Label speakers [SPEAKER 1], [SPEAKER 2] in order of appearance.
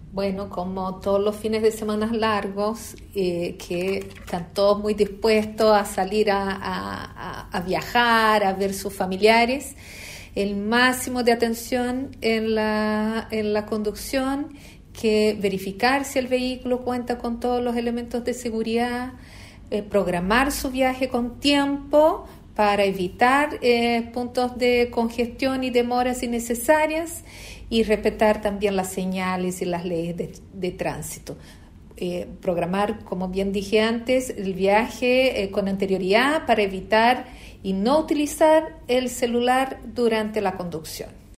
[SPEAKER 1] Bueno, como todos los fines de semana largos, que están todos muy dispuestos a salir a viajar, a ver sus familiares, el máximo de atención en la conducción, que verificar si el vehículo cuenta con todos los elementos de seguridad, programar su viaje con tiempo para evitar puntos de congestión y demoras innecesarias, y respetar también las señales y las leyes de tránsito. Programar, como bien dije antes, el viaje con anterioridad para evitar y no utilizar el celular durante la conducción.